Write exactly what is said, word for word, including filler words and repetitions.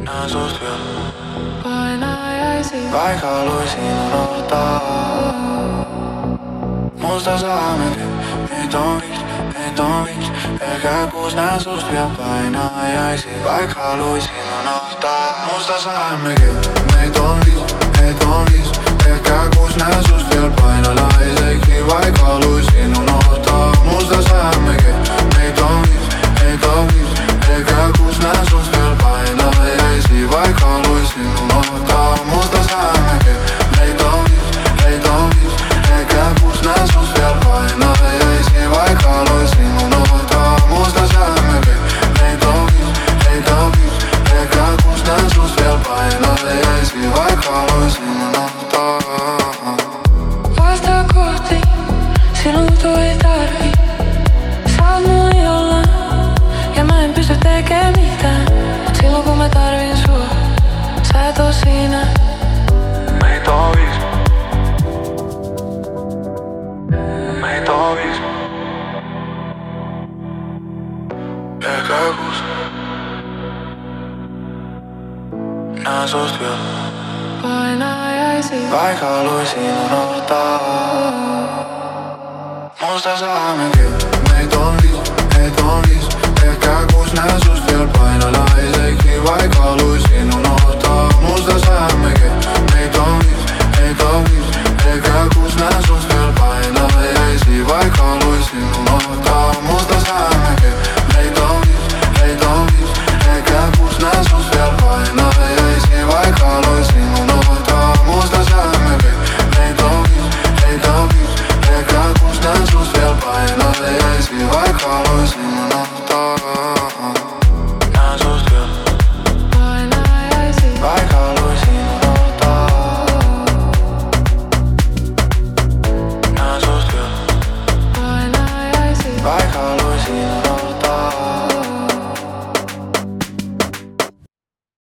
Näen sust veel painajaisi, vaikka luisin unohtaa. Musta saamegi, meid on viis, meid on viis. Ehkä kuus näen sust veel painajaisi, vaikka luisin unohtaa. Musta saamegi, meid on viis, meid on viis. Ehkä kuus näen sust veel painajaisi, vaikka luisin unohtaa. Musta saamegi, meid on viis, meid on viis. Ehkä kuus näen sust veel painajaisi, vaikka luisin unohtaa. Musta saamegi, meid on viis, meid on viis. Ehkä kuus näen sust vielä painajaisi, vaikka luisin unohtaa. Musta saamegi, meid on viis, meid on viis. Ehkä kuus näen sust vielä painajaisi, vaikka luisin unohtaa. Vasta kohti, sinut ei tarvi. Saat mua jollain, ja mä en pysty tekemään mitään. Mut silloin kun mä tarvin sua, sä et oo siinä. Meitä on viis, meitä on viis. Ehkä kuus näen sust vielä Painajaisi, vaikka luisin unohtaa. Musta saamegi, meitä on viis, meitä on viis. Ehkä kuus näen sust vielä painalaisiksi.